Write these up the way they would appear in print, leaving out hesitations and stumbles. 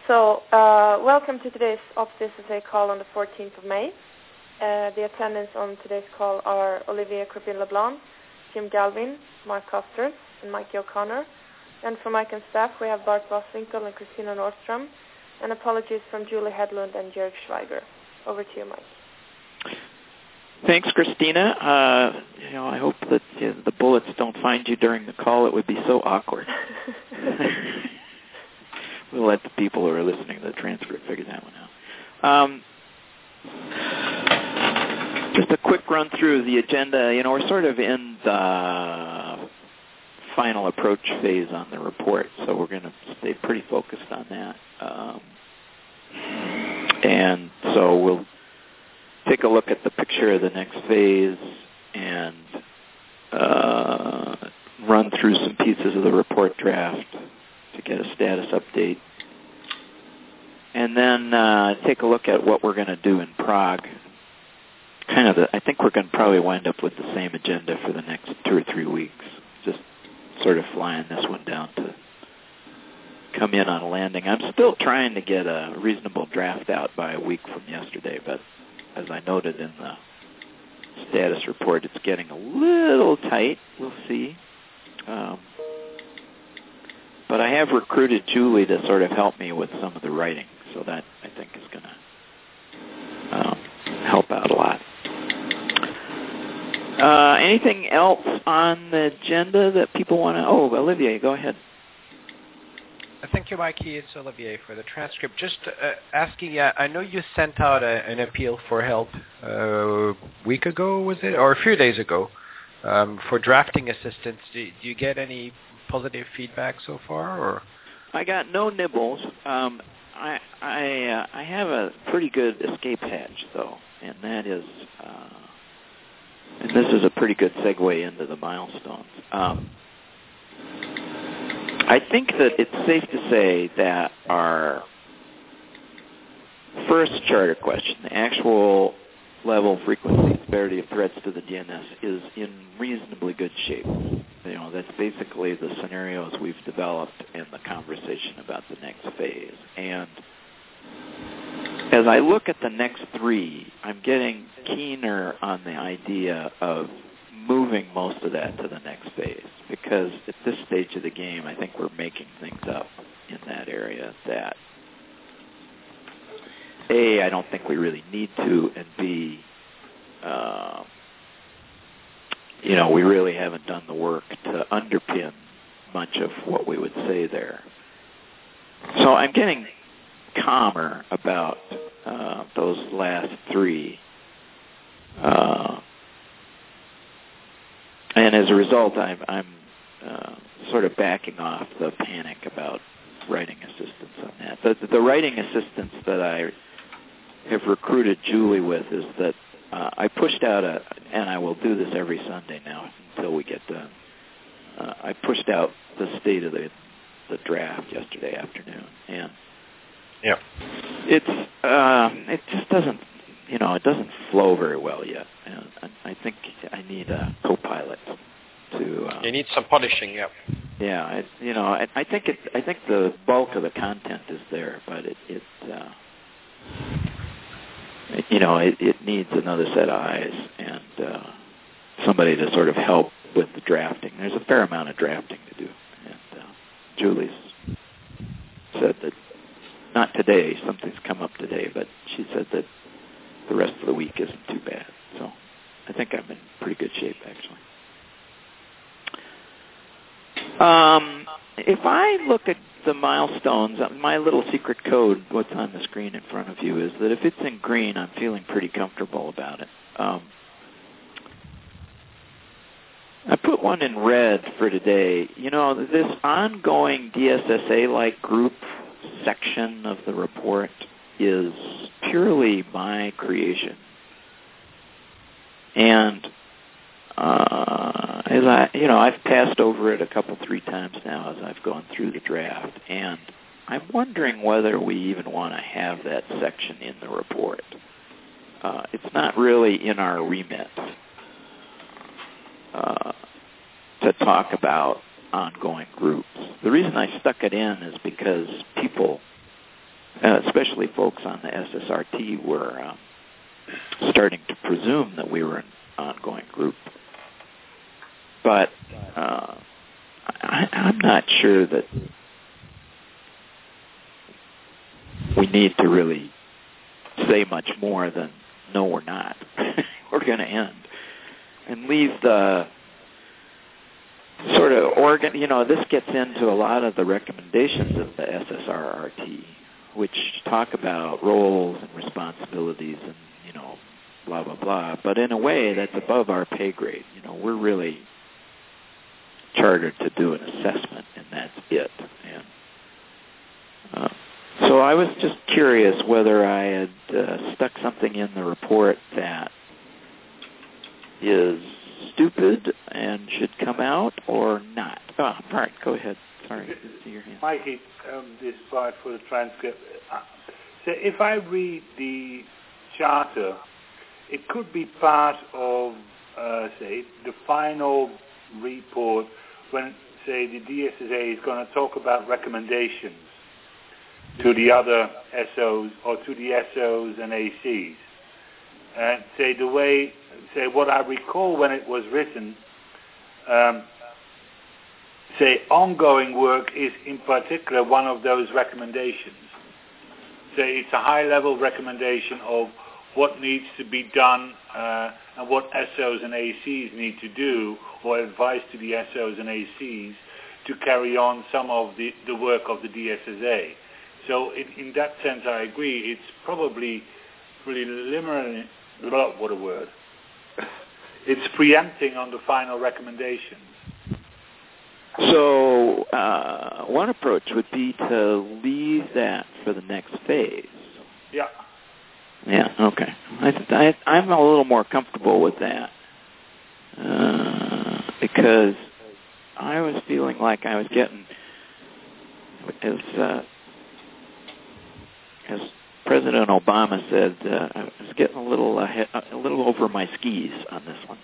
So, welcome to today's OPS-SSA call on the 14th of May. The attendants on today's call are Olivier Crepin-Leblanc, Jim Galvin, Mark Costers, and Mikey O'Connor. And from Mike and staff, we have Bart Boswinkle and Christina Nordstrom. And apologies from Julie Hedlund and Jörg Schweiger. Over to you, Mike. Thanks, Christina. I hope that the bullets don't find you during the call. It would be so awkward. We'll let the people who are listening to the transcript figure that one out. Just a quick run through the agenda. We're sort of in the final approach phase on the report, so we're going to stay pretty focused on that. And so we'll take a look at the picture of the next phase and run through some pieces of the report draft to get a status update. And then take a look at what we're going to do in Prague. I think we're going to probably wind up with the same agenda for the next 2 or 3 weeks. Just sort of flying this one down to come in on a landing. I'm still trying to get a reasonable draft out by a week from yesterday, but as I noted in the status report, it's getting a little tight. We'll see. But I have recruited Julie to sort of help me with some of the writing, so that I think is going to help out a lot. Anything else on the agenda that people want to... Oh, Olivier, go ahead. Thank you, Mikey. It's Olivier for the transcript. Just asking, I know you sent out an appeal for help a week ago, was it? Or a few days ago, for drafting assistance. Do you get any positive feedback so far? Or I got no nibbles. I have a pretty good escape hatch, though, and that is... and this is a pretty good segue into the milestones. I think that it's safe to say that our first charter question, the actual level, frequency, severity of threats to the DNS, is in reasonably good shape. That's basically the scenarios we've developed in the conversation about the next phase. And as I look at the next 3, I'm getting keener on the idea of moving most of that to the next phase, because at this stage of the game, I think we're making things up in that area that, A, I don't think we really need to, and B, we really haven't done the work to underpin much of what we would say there. So I'm getting calmer about those last 3. And as a result, I'm sort of backing off the panic about writing assistance on that. The writing assistance that I have recruited Julie with is that I pushed out and I will do this every Sunday now until we get done. I pushed out the state of the draft yesterday afternoon, and it just doesn't. It doesn't flow very well yet, and I think I need a co-pilot to. You need some polishing, yeah. Yeah, I think the bulk of the content is there, but it needs another set of eyes and somebody to sort of help with the drafting. There's a fair amount of drafting to do, and Julie's said that not today. Something's come up today, but she said that the rest of the week isn't too bad. So I think I'm in pretty good shape, actually. If I look at the milestones, my little secret code, what's on the screen in front of you, is that if it's in green, I'm feeling pretty comfortable about it. I put one in red for today. This ongoing DSSA-like group section of the report is purely my creation. And I've passed over it 3 times now as I've gone through the draft, and I'm wondering whether we even want to have that section in the report. It's not really in our remit to talk about ongoing groups. The reason I stuck it in is because people especially folks on the SSRT were starting to presume that we were an ongoing group. But I'm not sure that we need to really say much more than, no, we're not. We're going to end. And leave the sort of this gets into a lot of the recommendations of the SSRRT, which talk about roles and responsibilities and, blah, blah, blah. But in a way, that's above our pay grade. We're really chartered to do an assessment, and that's it. And so I was just curious whether I had stuck something in the report that is stupid and should come out or not. Oh, all right, go ahead. Sorry, I didn't see your hand. Mikey, this slide for the transcript. So if I read the charter, it could be part of, say, the final report when, say, the DSSA is going to talk about recommendations to the other SOs or to the SOs and ACs. And say what I recall when it was written, say ongoing work is in particular one of those recommendations. Say it's a high-level recommendation of what needs to be done and what SOs and ACs need to do, or advice to the SOs and ACs to carry on some of the work of the DSSA. So in that sense, I agree. It's probably preliminary. What a word! It's preempting on the final recommendations. So one approach would be to leave that for the next phase. Yeah. Yeah. Okay. I'm a little more comfortable with that because I was feeling like I was getting as President Obama said, I was getting a little over my skis on this one.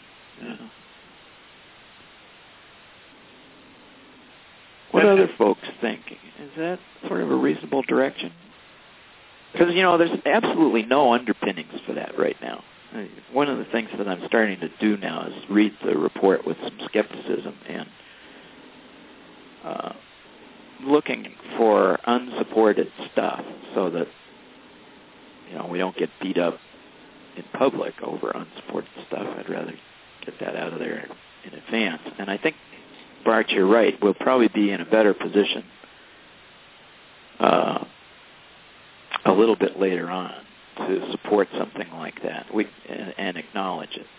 What do other folks think? Is that sort of a reasonable direction? Because, there's absolutely no underpinnings for that right now. One of the things that I'm starting to do now is read the report with some skepticism and looking for unsupported stuff so that, we don't get beat up in public over unsupported stuff. I'd rather get that out of there in advance. And I think, Bart, you're right. We'll probably be in a better position a little bit later on to support something like that and acknowledge it.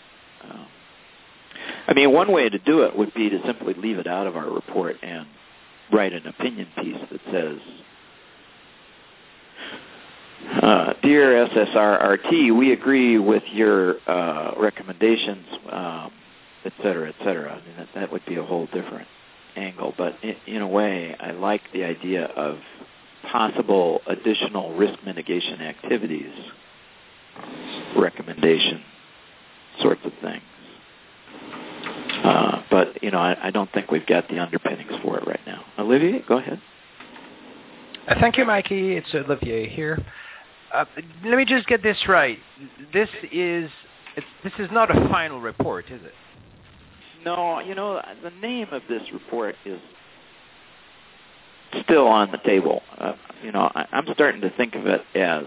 One way to do it would be to simply leave it out of our report and write an opinion piece that says, Dear SSRRT, we agree with your recommendations, et cetera, et cetera. That would be a whole different angle. But in a way, I like the idea of possible additional risk mitigation activities, recommendation sorts of things. But, I don't think we've got the underpinnings for it right now. Olivier, go ahead. Thank you, Mikey. It's Olivier here. Let me just get this right. This is not a final report, is it? No, the name of this report is still on the table. I'm starting to think of it as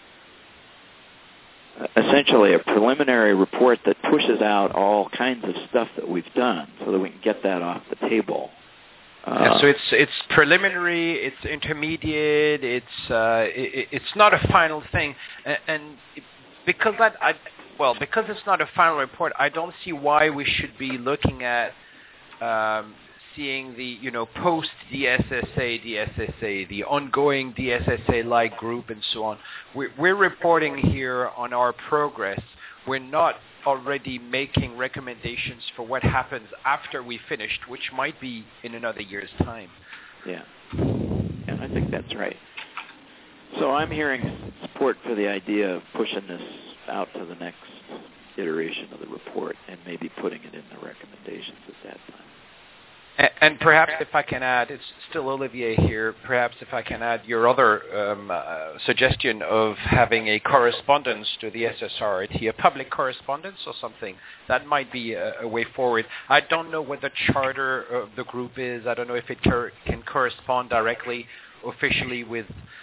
essentially a preliminary report that pushes out all kinds of stuff that we've done so that we can get that off the table. So it's preliminary, it's intermediate, it's not a final thing, and because because it's not a final report, I don't see why we should be looking at seeing the post DSSA, the ongoing DSSA-like group and so on. We're reporting here on our progress. We're not already making recommendations for what happens after we finished, which might be in another year's time. Yeah, I think that's right. So I'm hearing support for the idea of pushing this out to the next iteration of the report and maybe putting it in the recommendations at that time. And perhaps if I can add, it's still Olivier here, perhaps if I can add your other suggestion of having a correspondence to the SSRT, a public correspondence or something, that might be a way forward. I don't know what the charter of the group is. I don't know if it can correspond directly, officially with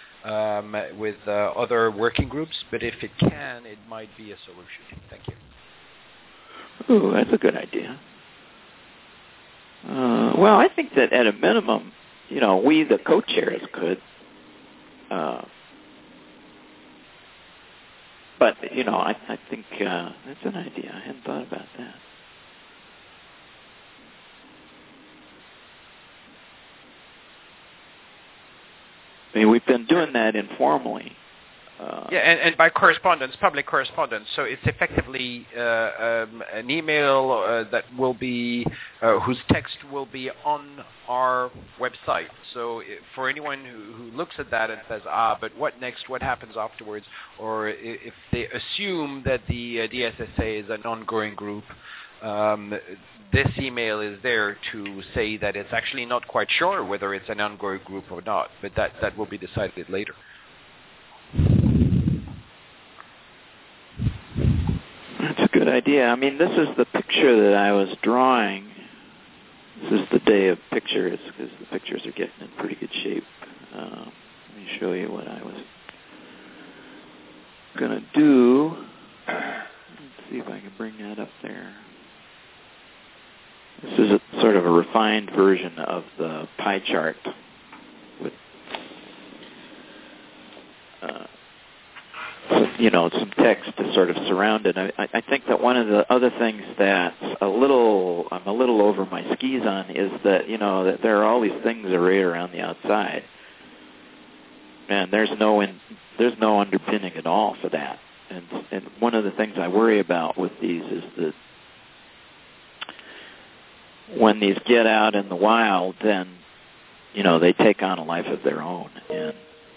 other working groups, but if it can, it might be a solution. Thank you. Ooh, that's a good idea. Well, I think that at a minimum, we, the co-chairs, could. But, I think that's an idea. I hadn't thought about that. I mean, we've been doing that informally. And by correspondence, public correspondence. So it's effectively an email that will be, whose text will be on our website. So for anyone who looks at that and says, but what next? What happens afterwards? Or if they assume that the DSSA is an ongoing group, this email is there to say that it's actually not quite sure whether it's an ongoing group or not, but that will be decided later. That's a good idea. I mean, this is the picture that I was drawing. This is the day of pictures, because the pictures are getting in pretty good shape. Let me show you what I was going to do. Let's see if I can bring that up there. This is sort of a refined version of the pie chart with some text to sort of surround it. I think that one of the other things that I'm a little over my skis on is that, that there are all these things arrayed around the outside. And there's no underpinning at all for that. And one of the things I worry about with these is that when these get out in the wild, then, they take on a life of their own. And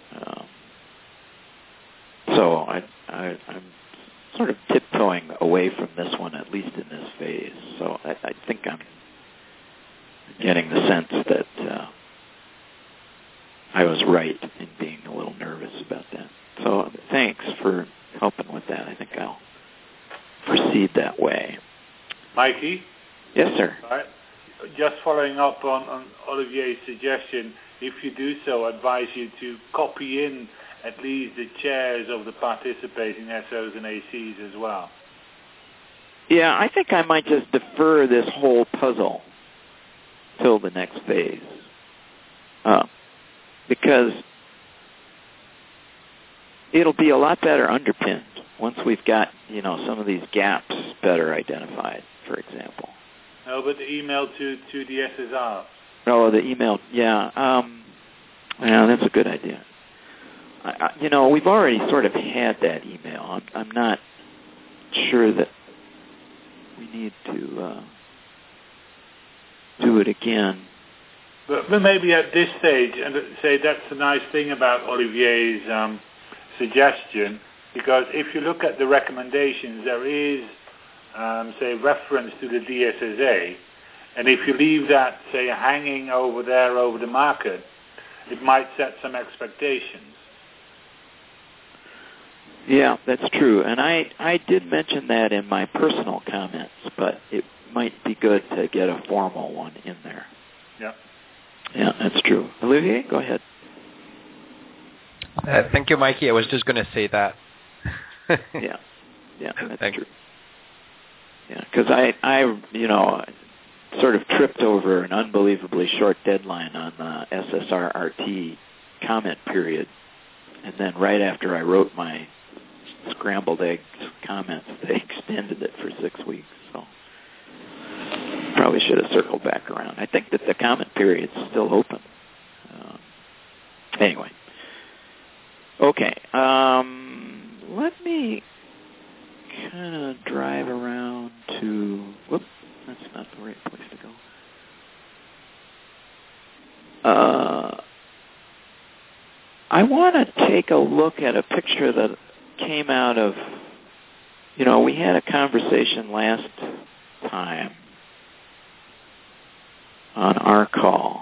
so I'm sort of tiptoeing away from this one, at least in this phase. So I think I'm getting the sense that I was right in being a little nervous about that. So thanks for helping with that. I think I'll proceed that way. Mikey? Yes, sir. All right. Just following up on Olivier's suggestion, if you do so, I advise you to copy in at least the chairs of the participating SOs and ACs as well. Yeah, I think I might just defer this whole puzzle till the next phase. Because it'll be a lot better underpinned once we've got, some of these gaps better identified, for example. No, but the email to the SSR. Oh, the email, yeah. Yeah, that's a good idea. We've already sort of had that email. I'm not sure that we need to do it again. But maybe at this stage, and say that's the nice thing about Olivier's suggestion, because if you look at the recommendations, there is, reference to the DSSA, and if you leave that, hanging over there over the market, it might set some expectations. Yeah, that's true. And I did mention that in my personal comments, but it might be good to get a formal one in there. Yeah. Yeah, that's true. Olivier, go ahead. Thank you, Mikey. I was just going to say that. Yeah, that's true. Yeah, because I sort of tripped over an unbelievably short deadline on the SSRT comment period, and then right after I wrote my scrambled eggs comments, they extended it for 6 weeks. So probably should have circled back around. I think that the comment period's still open. Anyway, okay. Let me kind of drive around to. Whoop, that's not the right place to go. I want to take a look at a picture that came out of, we had a conversation last time on our call.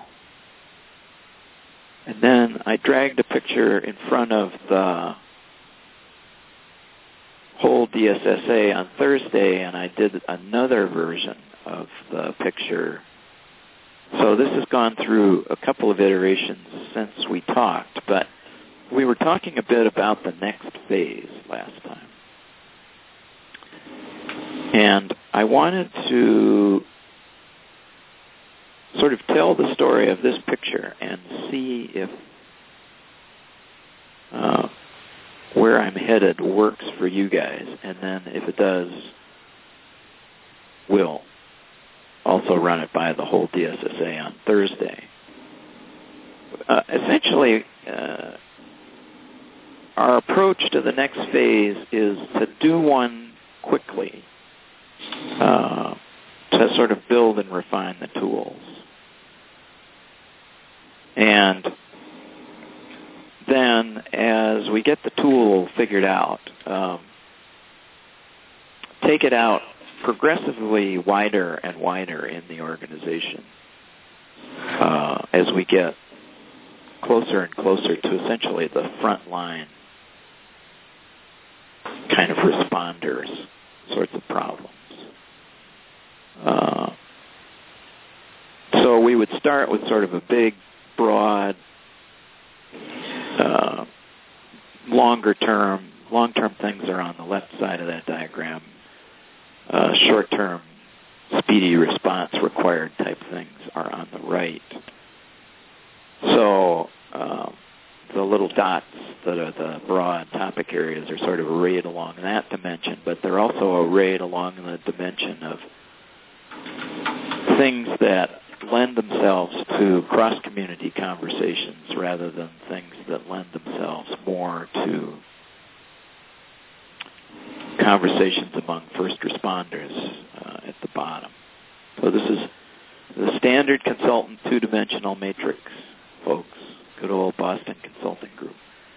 And then I dragged a picture in front of the whole DSSA on Thursday, and I did another version of the picture. So this has gone through a couple of iterations since we talked, but we were talking a bit about the next phase last time. And I wanted to sort of tell the story of this picture and see if where I'm headed works for you guys. And then if it does, we'll also run it by the whole DSSA on Thursday. Essentially, our approach to the next phase is to do one quickly, to sort of build and refine the tools. And then as we get the tool figured out, take it out progressively wider and wider in the organization as we get closer and closer to essentially the front line kind of responders sorts of problems. So we would start with sort of a big, broad, long-term things are on the left side of that diagram. Short-term, speedy response required type things are on the right. So the little dots that are the broad topic areas are sort of arrayed along that dimension, but they're also arrayed along the dimension of things that lend themselves to cross-community conversations rather than things that lend themselves more to conversations among first responders at the bottom. So this is the standard consultant two-dimensional matrix, folks. Good old Boston Consulting Group.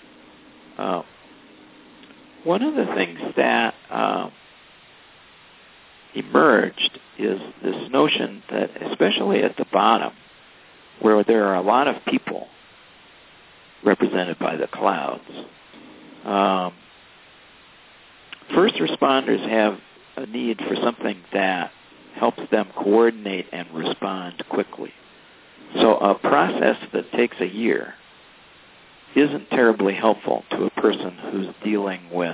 One of the things that emerged is this notion that, especially at the bottom, where there are a lot of people represented by the clouds, first responders have a need for something that helps them coordinate and respond quickly. So a process that takes a year isn't terribly helpful to a person who's dealing with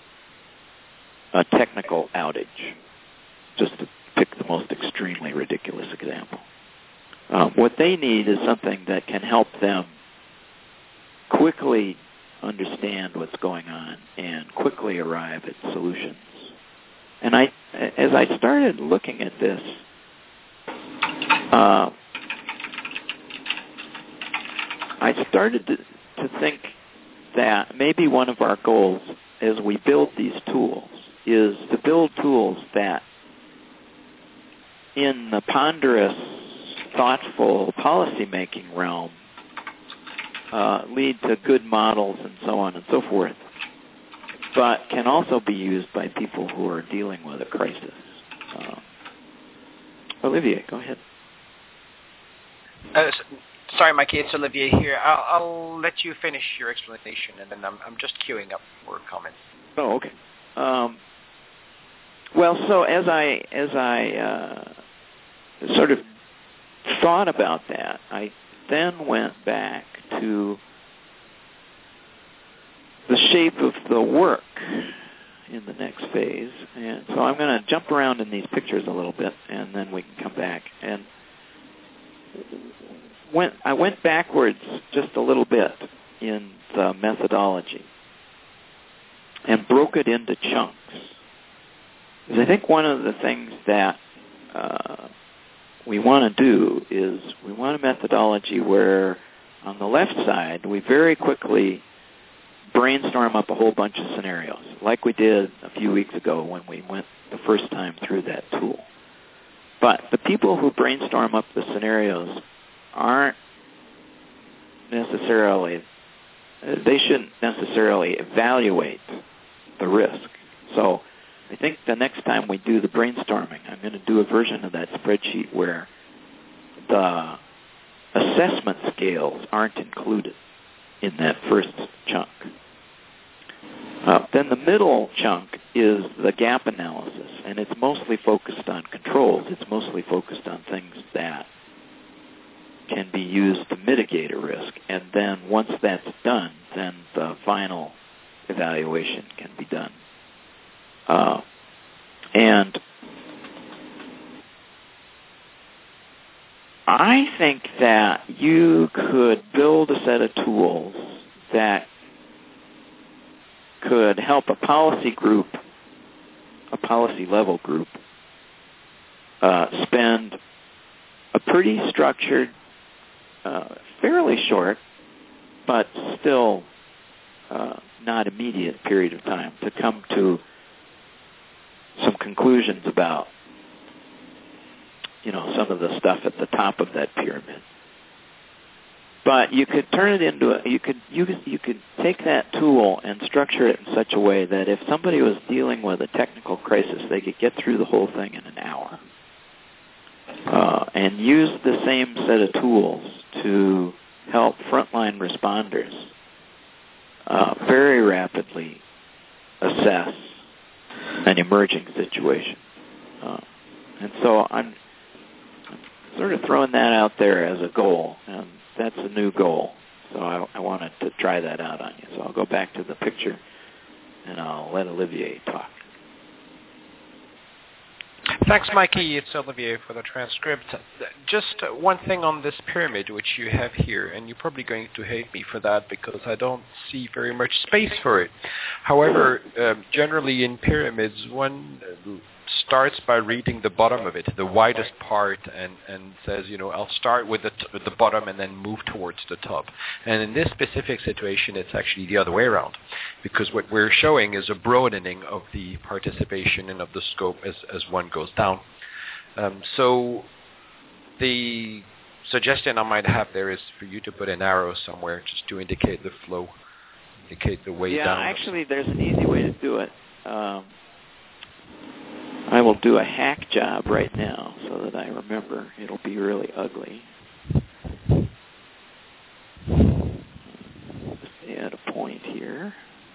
a technical outage, just to pick the most extremely ridiculous example. What they need is something that can help them quickly understand what's going on and quickly arrive at solutions. And as I started looking at this, I started to think that maybe one of our goals as we build these tools is to build tools that in the ponderous, thoughtful policy-making realm lead to good models and so on and so forth, but can also be used by people who are dealing with a crisis. Olivier, go ahead. Sorry, Mikey, it's Olivier here. I'll let you finish your explanation, and then I'm just queuing up for comments. Oh, okay. Well, so as I sort of thought about that, I then went back to the shape of the work in the next phase. And so I'm going to jump around in these pictures a little bit, and then we can come back. And I went backwards just a little bit in the methodology and broke it into chunks. Because I think one of the things that we want to do is we want a methodology where on the left side we very quickly brainstorm up a whole bunch of scenarios, like we did a few weeks ago when we went the first time through that tool. But the people who brainstorm up the scenarios aren't necessarily, they shouldn't necessarily evaluate the risk. So I think the next time we do the brainstorming, I'm going to do a version of that spreadsheet where the assessment scales aren't included in that first chunk. Then the middle chunk is the gap analysis, and it's mostly focused on controls. It's mostly focused on things that can be used to mitigate a risk. And then once that's done, then the final evaluation can be done. And I think that you could build a set of tools that could help a policy level group, spend a pretty structured, fairly short, but still not immediate period of time to come to some conclusions about, some of the stuff at the top of that pyramid. But you could turn it into you could take that tool and structure it in such a way that if somebody was dealing with a technical crisis, they could get through the whole thing in an hour. And use the same set of tools to help frontline responders very rapidly assess an emerging situation. And so I'm sort of throwing that out there as a goal, and that's a new goal. So I wanted to try that out on you. So I'll go back to the picture, and I'll let Olivier talk. Thanks, Mikey. It's Olivier for the transcript. Just one thing on this pyramid which you have here, and you're probably going to hate me for that because I don't see very much space for it. However, generally in pyramids, one starts by reading the bottom of it, the widest part, and says, I'll start with the bottom and then move towards the top. And in this specific situation, it's actually the other way around, because what we're showing is a broadening of the participation and of the scope as one goes down. So the suggestion I might have there is for you to put an arrow somewhere just to indicate the flow, indicate the way down. Yeah, actually, there's an easy way to do it. I will do a hack job right now so that I remember. It'll be really ugly. Let's add a point here.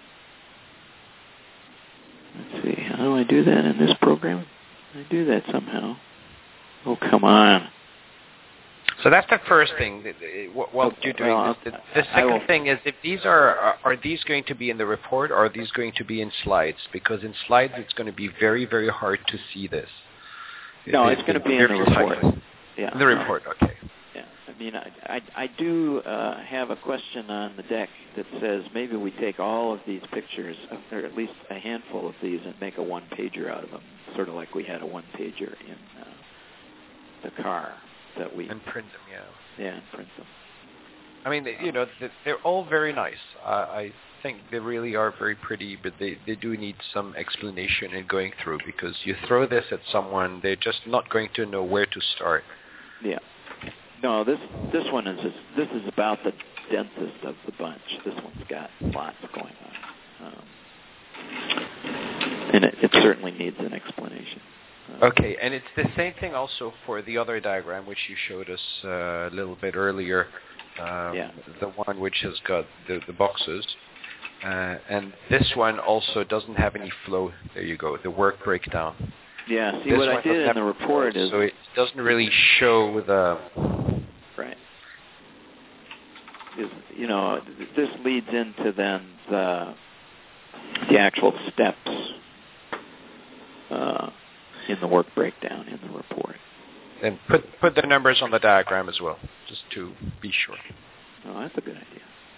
Let's see, how do I do that in this program? I do that somehow. Oh, come on. So that's the first thing. What you're doing. The second thing is, if these are these going to be in the report, or are these going to be in slides? Because in slides, it's going to be very, very hard to see this. No, it's going to be in the report. Yeah. In the report, okay. Yeah, I mean, I do have a question on the deck that says maybe we take all of these pictures, or at least a handful of these, and make a one-pager out of them, sort of like we had a one-pager in the car. And print them, yeah, and print them. I mean, they're all very nice. I think they really are very pretty, but they do need some explanation in going through, because you throw this at someone, they're just not going to know where to start. Yeah. No, this one is about the densest of the bunch. This one's got lots going on, and it certainly needs an explanation. Okay, and it's the same thing also for the other diagram which you showed us a little bit earlier, the one which has got the boxes. And this one also doesn't have any flow. There you go, the work breakdown. Yeah, see, this what I did in the report is... So it doesn't really show the... Right. This leads into then the actual steps in the work breakdown in the report. And put the numbers on the diagram as well, just to be sure. Oh, that's a good idea.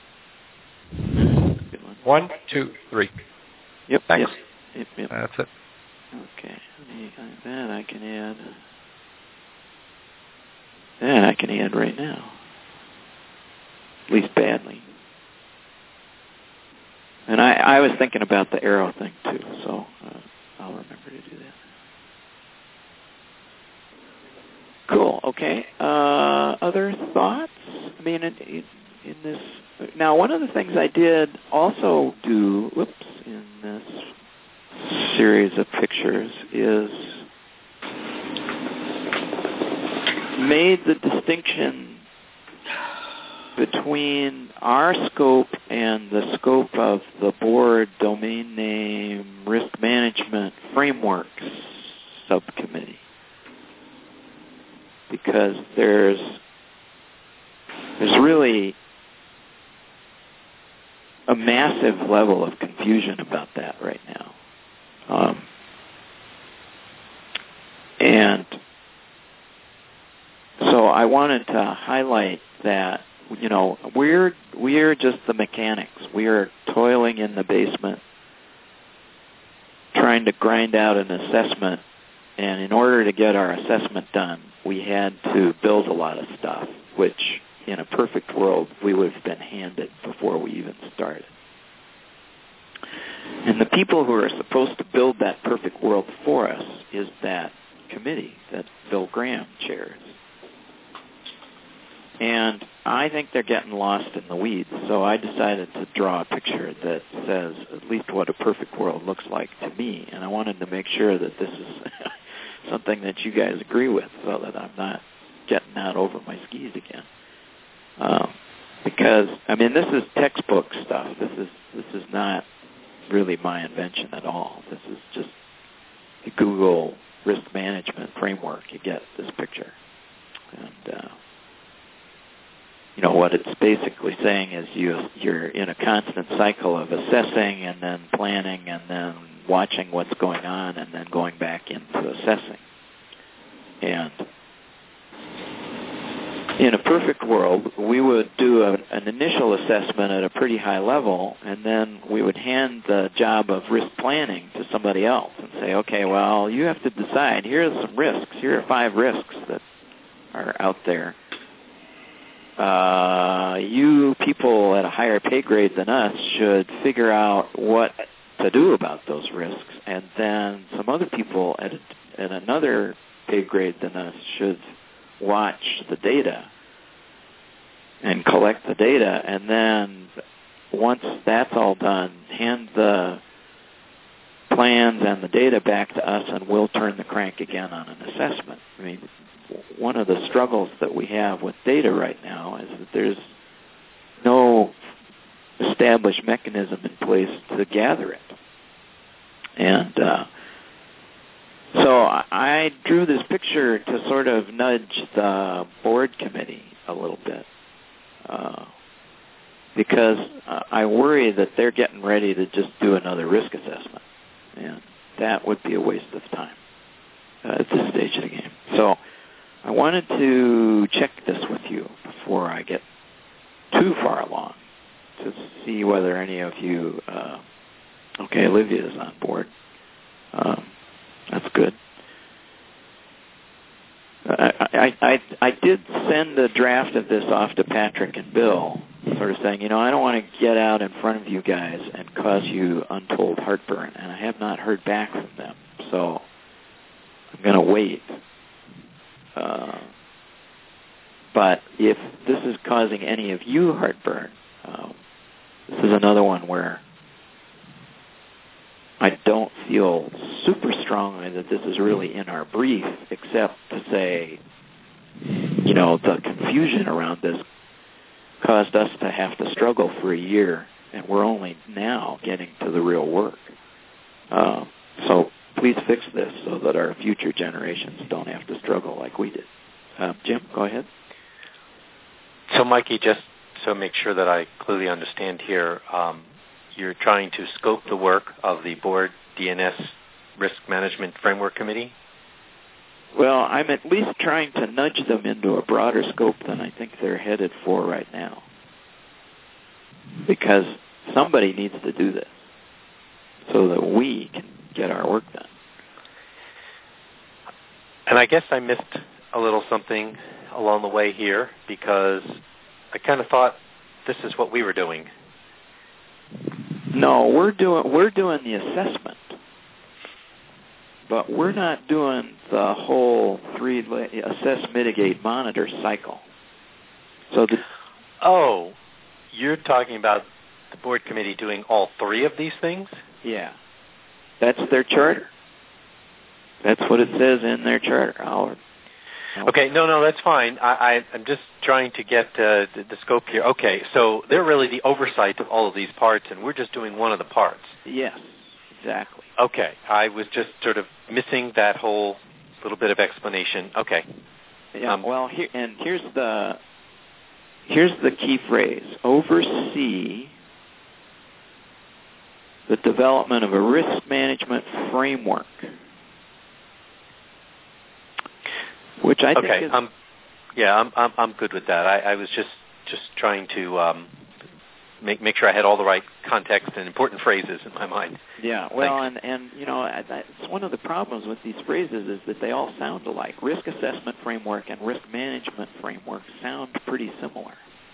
Good one. 1, 2, 3. Yep. Thanks. Yep. That's it. Okay. That I can add. That I can add right now. At least badly. And I was thinking about the arrow thing too, so I'll remember to do that. Cool. Okay. Other thoughts? I mean, in this... Now, one of the things I did also do, in this series of pictures is made the distinction between our scope and the scope of the board domain name risk management frameworks subcommittee, because there's really a massive level of confusion about that right now. And so I wanted to highlight that, we're just the mechanics. We are toiling in the basement, trying to grind out an assessment, and in order to get our assessment done, we had to build a lot of stuff, which in a perfect world we would have been handed before we even started. And the people who are supposed to build that perfect world for us is that committee that Bill Graham chairs. And I think they're getting lost in the weeds, so I decided to draw a picture that says at least what a perfect world looks like to me, and I wanted to make sure that this is something that you guys agree with, so that I'm not getting out over my skis again. Because this is textbook stuff. This is not really my invention at all. This is just the Google risk management framework. You get this picture, and what it's basically saying is you're in a constant cycle of assessing and then planning and then watching what's going on and then going back into assessing. And in a perfect world, we would do an initial assessment at a pretty high level, and then we would hand the job of risk planning to somebody else and say, okay, well, you have to decide. Here are some risks. Here are 5 risks that are out there. You people at a higher pay grade than us should figure out what to do about those risks, and then some other people at another pay grade than us should watch the data and collect the data, and then once that's all done, hand the plans and the data back to us, and we'll turn the crank again on an assessment. One of the struggles that we have with data right now is that there's no established mechanism in place to gather it. And so I drew this picture to sort of nudge the board committee a little bit, because I worry that they're getting ready to just do another risk assessment, and that would be a waste of time at this stage of the game. So I wanted to check this with you before I get too far along to see whether any of you, okay, Olivia is on board. That's good. I did send a draft of this off to Patrick and Bill, sort of saying, I don't want to get out in front of you guys and cause you untold heartburn, and I have not heard back from them, so I'm going to wait. But if this is causing any of you heartburn, this is another one where I don't feel super strongly that this is really in our brief, except to say, the confusion around this caused us to have to struggle for a year, and we're only now getting to the real work. So please fix this so that our future generations don't have to struggle like we did. Jim, go ahead. So, Mikey, just so make sure that I clearly understand here, you're trying to scope the work of the Board DNS Risk Management Framework Committee? Well, I'm at least trying to nudge them into a broader scope than I think they're headed for right now, because somebody needs to do this so that we can get our work done. And I guess I missed a little something along the way here, because I kind of thought this is what we were doing. No, we're doing the assessment, but we're not doing the whole 3 assess, mitigate, monitor cycle. So you're talking about the board committee doing all 3 of these things? Yeah, that's their charter. That's what it says in their charter. Okay, no, that's fine. I'm just trying to get the scope here. Okay, so they're really the oversight of all of these parts, and we're just doing one of the parts. Yes, exactly. Okay, I was just sort of missing that whole little bit of explanation. Okay. Yeah. Well, here's the key phrase: oversee the development of a risk management framework. Which I think is... I'm good with that. I was just trying to make sure I had all the right context and important phrases in my mind. Yeah, well, and it's one of the problems with these phrases is that they all sound alike. Risk assessment framework and risk management framework sound pretty similar.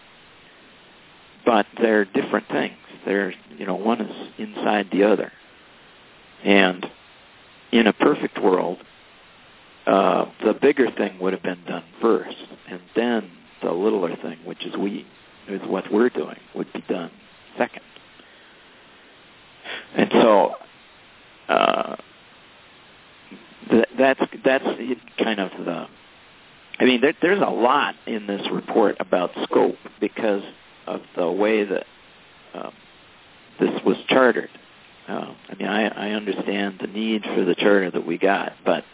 But they're different things. They're, one is inside the other. And in a perfect world, the bigger thing would have been done first, and then the littler thing, which is what we're doing, would be done second. And so that's kind of the... I mean, there's a lot in this report about scope because of the way that this was chartered. I understand the need for the charter that we got, but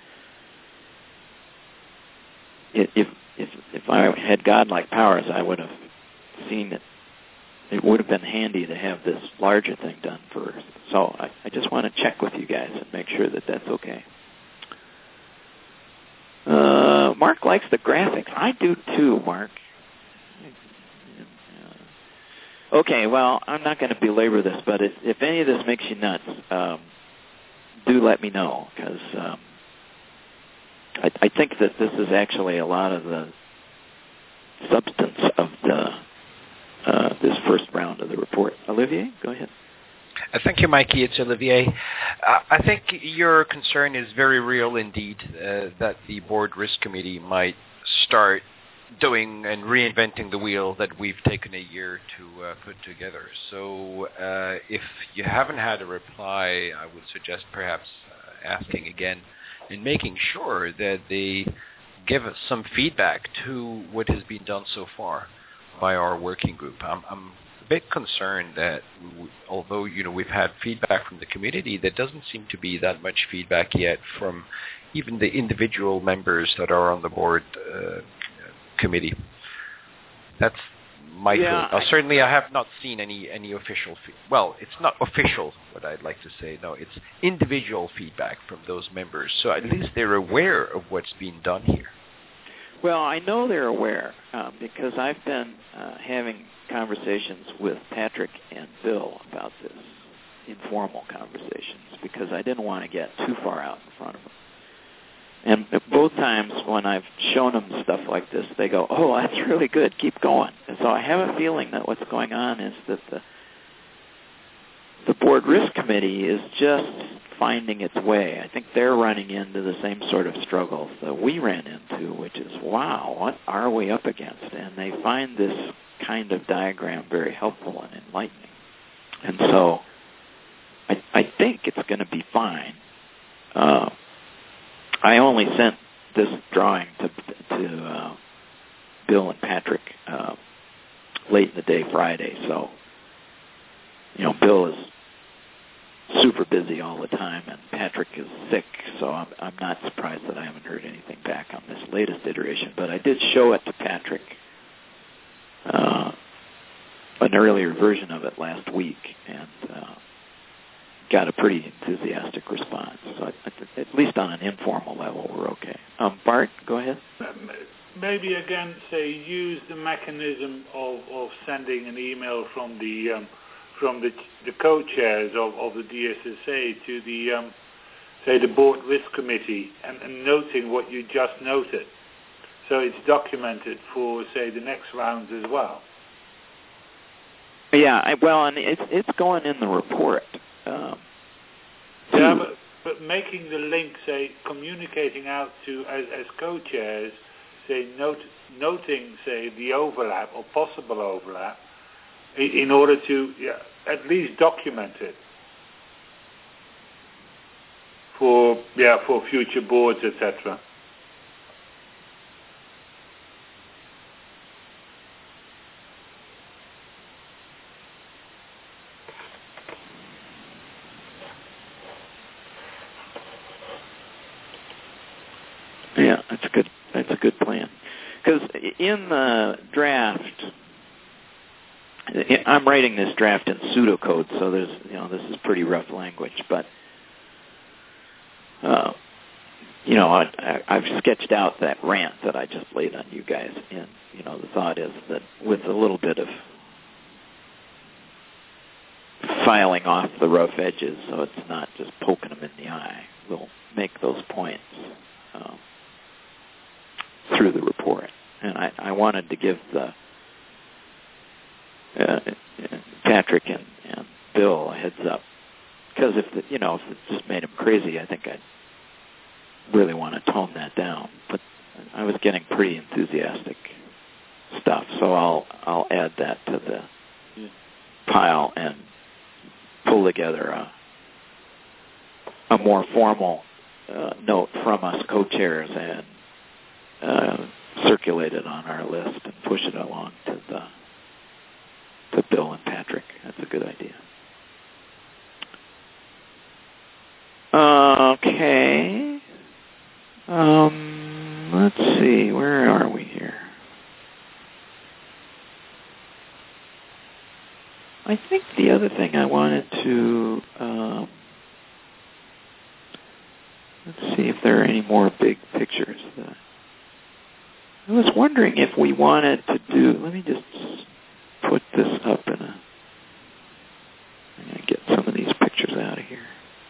if I had godlike powers, I would have seen that it would have been handy to have this larger thing done first. So I just want to check with you guys and make sure that that's okay. Mark likes the graphics. I do too, Mark. Okay, well, I'm not going to belabor this, but if any of this makes you nuts, do let me know, because I think that this is actually a lot of the substance of this first round of the report. Olivier, go ahead. Thank you, Mikey. It's Olivier. I think your concern is very real indeed, that the Board Risk Committee might start doing and reinventing the wheel that we've taken a year to put together. So if you haven't had a reply, I would suggest perhaps asking again and making sure that they give us some feedback to what has been done so far by our working group. I'm a bit concerned that although we've had feedback from the community, there doesn't seem to be that much feedback yet from even the individual members that are on the board committee. That's my feeling. Certainly, I have not seen any official. Well, it's not official. What I'd like to say, no, it's individual feedback from those members. So at least they're aware of what's being done here. Well, I know they're aware because I've been having conversations with Patrick and Bill about this, informal conversations, because I didn't want to get too far out in front of them. And both times when I've shown them stuff like this, they go, "Oh, that's really good. Keep going." And so I have a feeling that what's going on is that the Board Risk Committee is just finding its way. I think they're running into the same sort of struggles that we ran into, which is, wow, what are we up against? And they find this kind of diagram very helpful and enlightening. And so I think it's going to be fine. I only sent this drawing to Bill and Patrick late in the day Friday, so Bill is super busy all the time, and Patrick is sick, so I'm not surprised that I haven't heard anything back on this latest iteration. But I did show it to Patrick, an earlier version of it last week, and got a pretty enthusiastic response. So at least on an informal level, we're okay. Bart, go ahead. Maybe again, use the mechanism of sending an email from the co-chairs of the DSSA to the Board Risk Committee and noting what you just noted. So it's documented for, the next rounds as well. Yeah, and it's going in the report. But making the link, communicating out to, as co-chairs, noting, the overlap or possible overlap, in order to at least document it for future boards, etc. That's a good plan. Because in the draft, I'm writing this draft in pseudocode, so there's, this is pretty rough language, but I've sketched out that rant that I just laid on you guys, and the thought is that with a little bit of filing off the rough edges, so it's not just poking them in the eye, we'll make those points through the report. And I wanted to give the Patrick and Bill a heads up, because if it just made them crazy, I think I'd really want to tone that down. But I was getting pretty enthusiastic stuff, so I'll add that to the pile and pull together a more formal note from us co-chairs and circulate it on our list and push it along to Bill and Patrick. That's a good idea. Okay. Let's see. Where are we here? I think the other thing I wanted to let's see if there are any more big pictures. I was wondering if we wanted to do. Let me just put this up in a. I'm going to get some of these pictures out of here.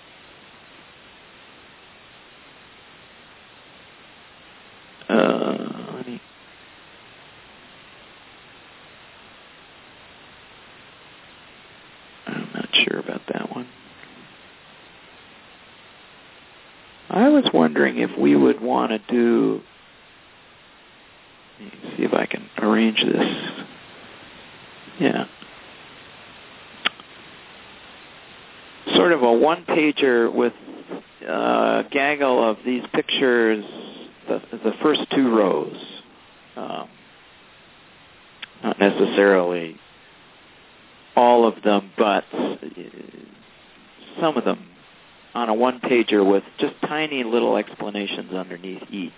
I'm not sure about that one. I was wondering if we would want to do. Let me see if I can arrange this. Yeah. Sort of a one-pager with a gaggle of these pictures, the first two rows. Not necessarily all of them, but some of them on a one-pager with just tiny little explanations underneath each,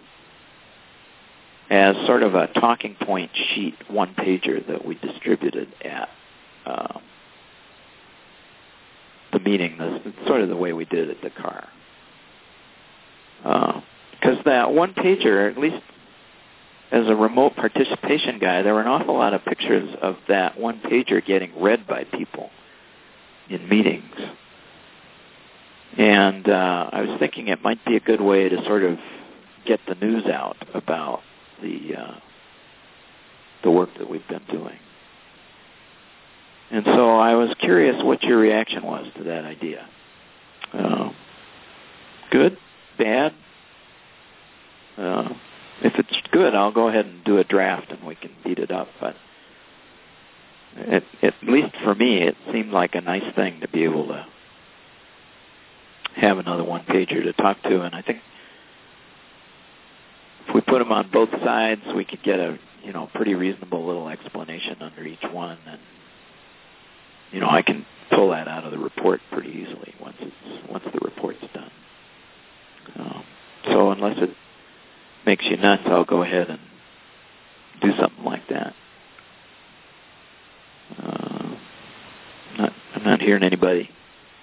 as sort of a talking point sheet, one-pager that we distributed at the meeting. That's sort of the way we did it at the car. Because that one-pager, at least as a remote participation guy, there were an awful lot of pictures of that one-pager getting read by people in meetings. And I was thinking it might be a good way to sort of get the news out about the work that we've been doing. And so I was curious what your reaction was to that idea. Good? Bad? If it's good, I'll go ahead and do a draft and we can beat it up. But at least for me, it seemed like a nice thing to be able to have another one-pager to talk to. And I think if we put them on both sides, we could get a pretty reasonable little explanation under each one. And I can pull that out of the report pretty easily once the report's done. So unless it makes you nuts, I'll go ahead and do something like that. I'm not hearing anybody.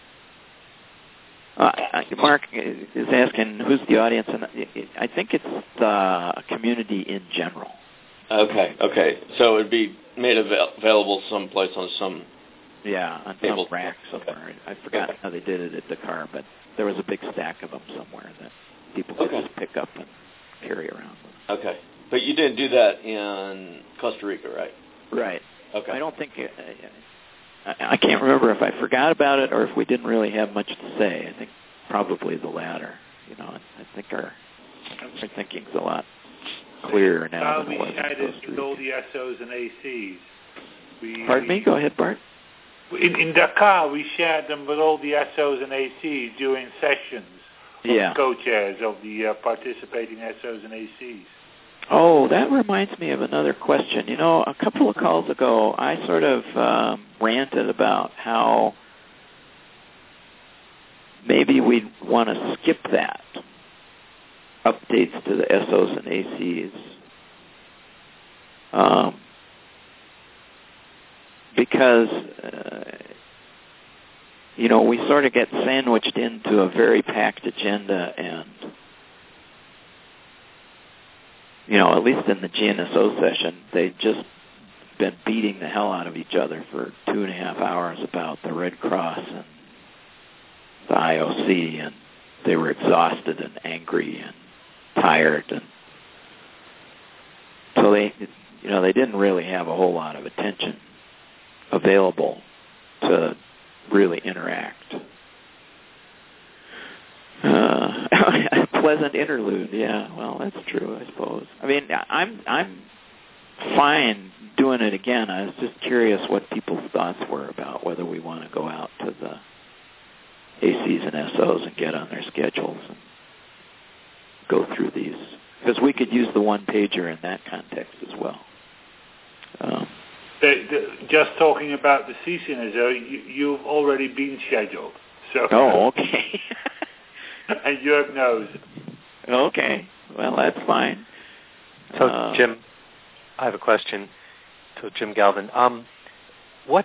Mark is asking who's the audience, and I think it's the community in general. Okay. So it would be made available someplace on some. Yeah, on some rack somewhere. Okay. I've forgotten how they did it at Dakar, but there was a big stack of them somewhere that people could just pick up and carry around. Okay. But you didn't do that in Costa Rica, right? Right. Okay. I don't think... I can't remember if I forgot about it or if we didn't really have much to say. I think probably the latter. I think our thinking's a lot clearer now than it was in Costa Rica. With all the SOs and ACs. Pardon me? Go ahead, Bart. In Dakar, we shared them with all the SOs and ACs during sessions. Yeah. Co-chairs of the participating SOs and ACs. Oh, that reminds me of another question. A couple of calls ago, I sort of ranted about how maybe we'd want to skip that updates to the SOs and ACs. Because, we sort of get sandwiched into a very packed agenda, and, at least in the GNSO session, they've just been beating the hell out of each other for 2.5 hours about the Red Cross and the IOC, and they were exhausted and angry and tired, and so they didn't really have a whole lot of attention available to really interact. A pleasant interlude, yeah. Well, that's true, I suppose. I mean, I'm fine doing it again. I was just curious what people's thoughts were about whether we want to go out to the ACs and SOs and get on their schedules and go through these, because we could use the one-pager in that context as well. Just talking about the CCNSO, you've already been scheduled. So. Oh, okay. And Jörg knows. Okay. Well, that's fine. So, Jim, I have a question to Jim Galvin. What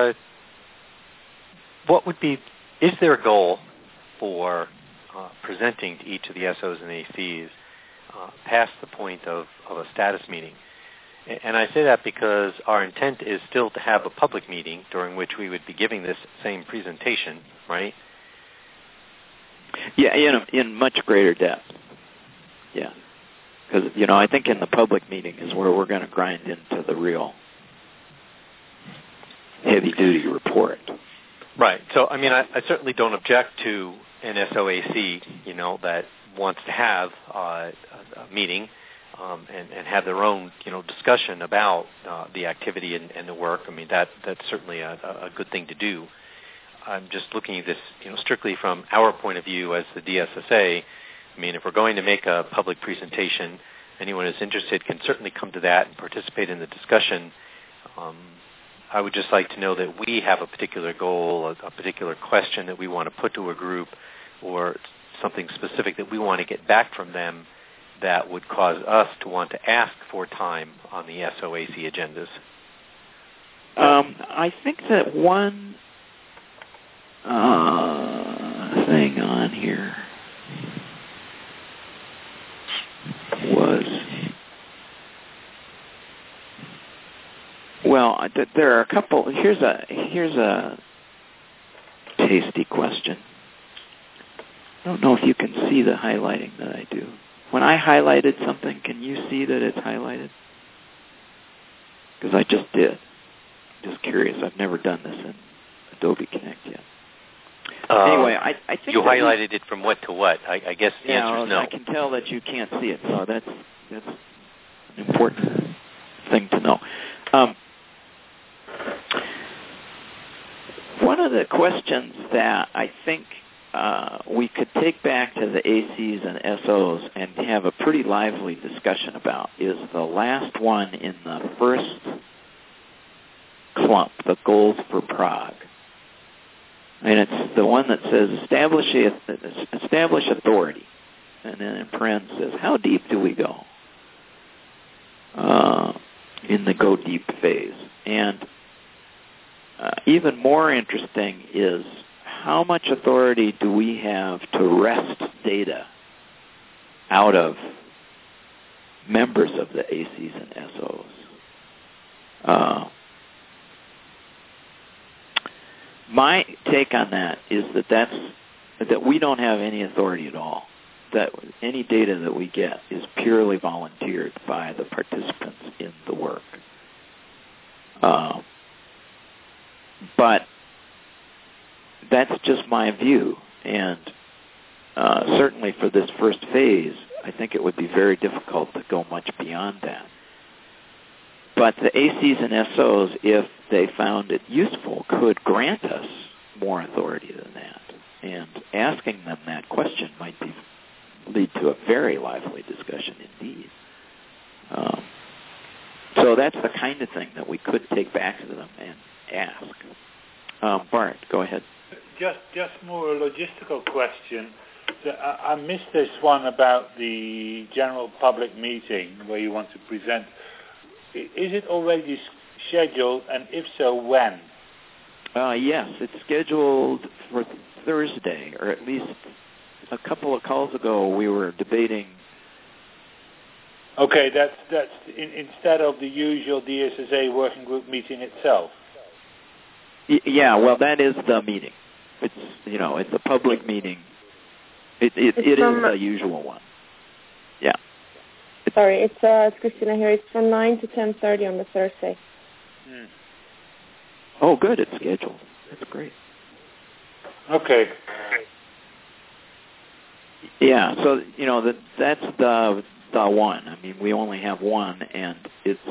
would be? Is there a goal for presenting to each of the SOs and ACs past the point of a status meeting? And I say that because our intent is still to have a public meeting during which we would be giving this same presentation, right? Yeah, in much greater depth. Yeah. Because, I think in the public meeting is where we're going to grind into the real heavy-duty report. Right. So, I mean, I certainly don't object to an SOAC, that wants to have a meeting and have their own, discussion about the activity and the work. I mean, that's certainly a good thing to do. I'm just looking at this, strictly from our point of view as the DSSA. I mean, if we're going to make a public presentation, anyone who's interested can certainly come to that and participate in the discussion. I would just like to know that we have a particular goal, a particular question that we want to put to a group, or something specific that we want to get back from them that would cause us to want to ask for time on the SOAC agendas. I think that one thing on here was, there are a couple. Here's a tasty question. I don't know if you can see the highlighting that I do. When I highlighted something, can you see that it's highlighted? Because I just did. Just curious. I've never done this in Adobe Connect yet. Anyway, I think you highlighted it from what to what. I guess the answer is no. I can tell that you can't see it, so that's an important thing to know. One of the questions that I think we could take back to the ACs and SOs and have a pretty lively discussion about is the last one in the first clump, the goals for Prague. And it's the one that says establish authority. And then in parentheses says, how deep do we go in the go deep phase? And even more interesting is how much authority do we have to wrest data out of members of the ACs and SOs? My take on that is that we don't have any authority at all. That any data that we get is purely volunteered by the participants in the work. But that's just my view, and certainly for this first phase, I think it would be very difficult to go much beyond that. But the ACs and SOs, if they found it useful, could grant us more authority than that. And asking them that question might lead to a very lively discussion indeed. So that's the kind of thing that we could take back to them and ask. Bart, go ahead. Just more a logistical question. So I missed this one about the general public meeting where you want to present. Is it already scheduled, and if so, when? Yes, it's scheduled for Thursday, or at least a couple of calls ago we were debating. Okay, that's instead of the usual DSSA working group meeting itself. Yeah, well, that is the meeting. It's it's a public meeting. It is the usual one. Yeah. Sorry, it's Christina here. It's from 9 to 10:30 on the Thursday. Hmm. Oh, good. It's scheduled. That's great. Okay. Yeah. So that's the one. I mean, we only have one, and it's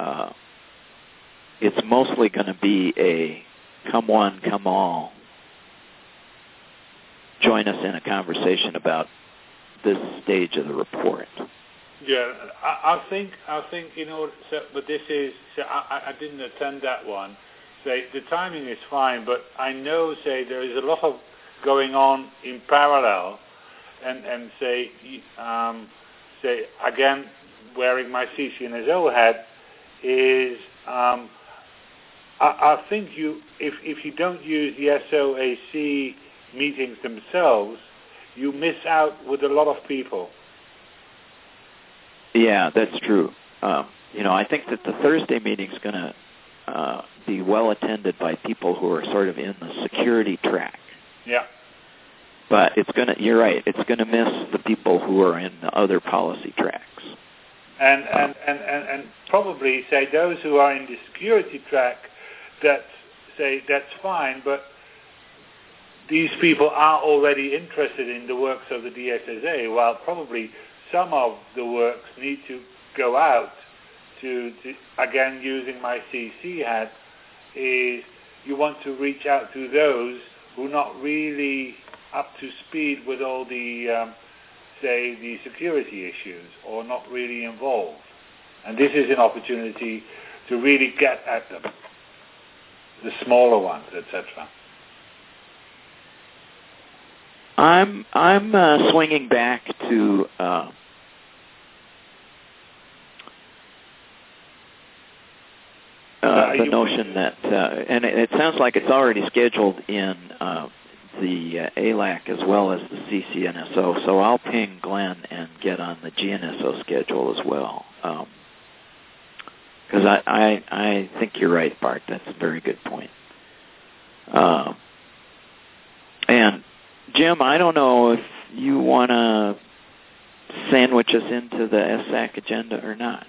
mostly going to be a come one, come all. Join us in a conversation about this stage of the report. Yeah, I think but this is. So I didn't attend that one. Say the timing is fine, but I know there is a lot of going on in parallel, and say again, wearing my CCNSO hat is. I think if you don't use the SOAC meetings themselves, you miss out with a lot of people. Yeah, that's true. I think that the Thursday meeting is going to be well attended by people who are sort of in the security track. Yeah. But you're right, it's going to miss the people who are in the other policy tracks. And probably those who are in the security track, that's fine, but these people are already interested in the works of the DSSA, while probably some of the works need to go out to again, using my CC hat, is you want to reach out to those who are not really up to speed with all the, the security issues, or not really involved. And this is an opportunity to really get at them, the smaller ones, etc. I'm swinging back to the notion that, and it sounds like it's already scheduled in the ALAC as well as the CCNSO, so I'll ping Glenn and get on the GNSO schedule as well. Because I think you're right, Bart. That's a very good point. And Jim, I don't know if you want to sandwich us into the SAC agenda or not.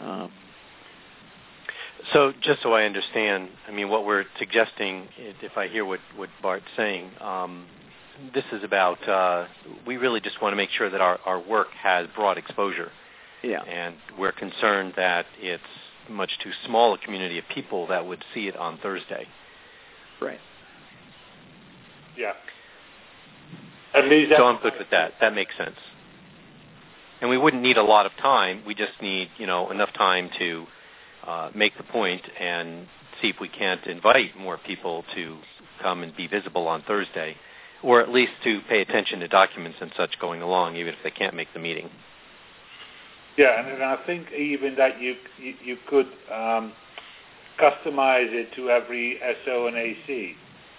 So just so I understand, I mean, what we're suggesting, if I hear what Bart's saying, this is about, we really just want to make sure that our work has broad exposure. Yeah. And we're concerned that it's much too small a community of people that would see it on Thursday. Right. Yeah. At least so I'm good with that. That makes sense. And we wouldn't need a lot of time. We just need, enough time to make the point and see if we can't invite more people to come and be visible on Thursday, or at least to pay attention to documents and such going along, even if they can't make the meeting. Yeah, and I think even that you could customize it to every SO and AC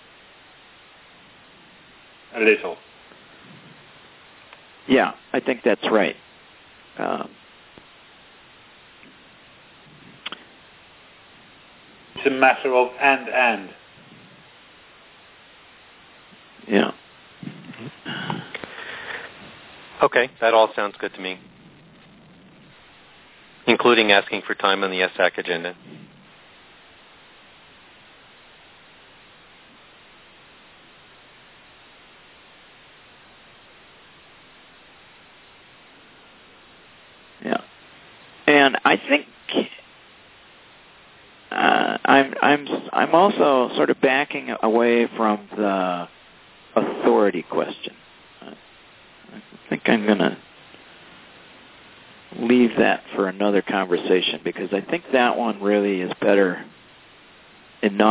a little. Yeah, I think that's right. It's a matter of and. Yeah. Okay, that all sounds good to me. Including asking for time on the SAC agenda. Yeah. And I think I'm also sort of backing away from the authority question. I think I'm going to leave that for another conversation, because I think that one really is better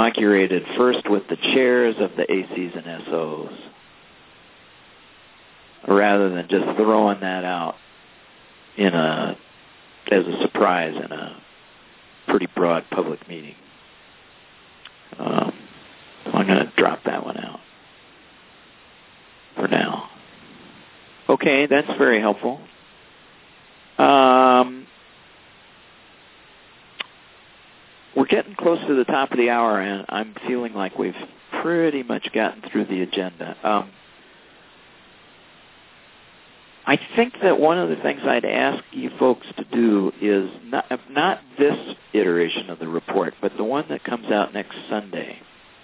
inaugurated first with the chairs of the ACs and SOs. rather than just throwing that out as a surprise in a pretty broad public meeting. So I'm going to drop that one out for now. Okay, that's very helpful. We're getting close to the top of the hour, and I'm feeling like we've pretty much gotten through the agenda. I think that one of the things I'd ask you folks to do is not this iteration of the report, but the one that comes out next Sunday.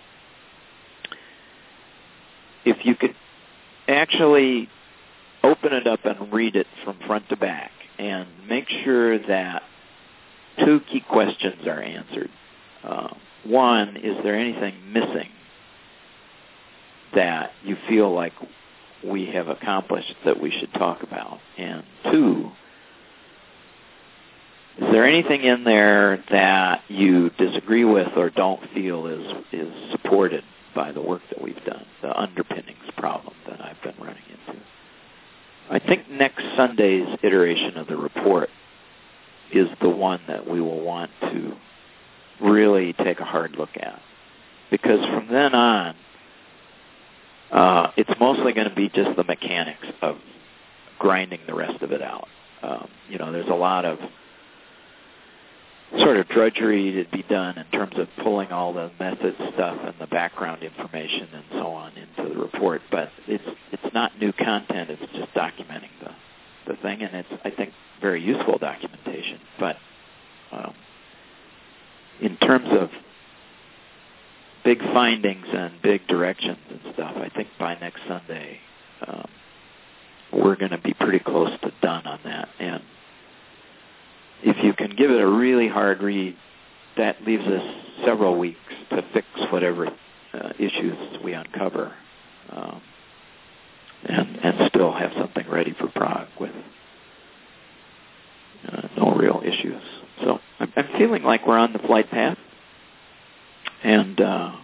If you could actually open it up and read it from front to back and make sure that two key questions are answered. One, is there anything missing that you feel like we have accomplished that we should talk about? And two, is there anything in there that you disagree with or don't feel is supported by the work that we've done, the underpinnings problem that I've been running into? I think next Sunday's iteration of the report is the one that we will want to really take a hard look at. Because from then on, it's mostly going to be just the mechanics of grinding the rest of it out. There's a lot of sort of drudgery to be done in terms of pulling all the method stuff and the background information and so on into the report. But it's not new content. It's just documenting the thing, and it's, I think, very useful documentation. But in terms of big findings and big directions and stuff, I think by next Sunday we're going to be pretty close to done on that. And if you can give it a really hard read, that leaves us several weeks to fix whatever issues we uncover, and still have something ready for Prague with no real issues. So I'm feeling like we're on the flight path. And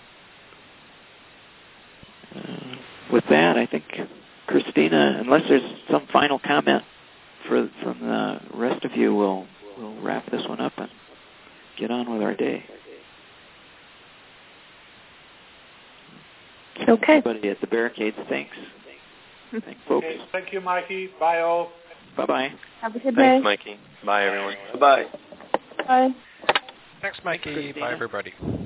with that, I think, Christina, unless there's some final comment from the rest of you, we'll wrap this one up and get on with our day. Okay. Everybody at the barricades, thanks. Thanks, folks. Okay, thank you, Mikey. Bye, all. Bye-bye. Have a good day. Thanks, Mikey. Bye, everyone. Bye. Bye. Thanks, Mikey. Christina. Bye, everybody.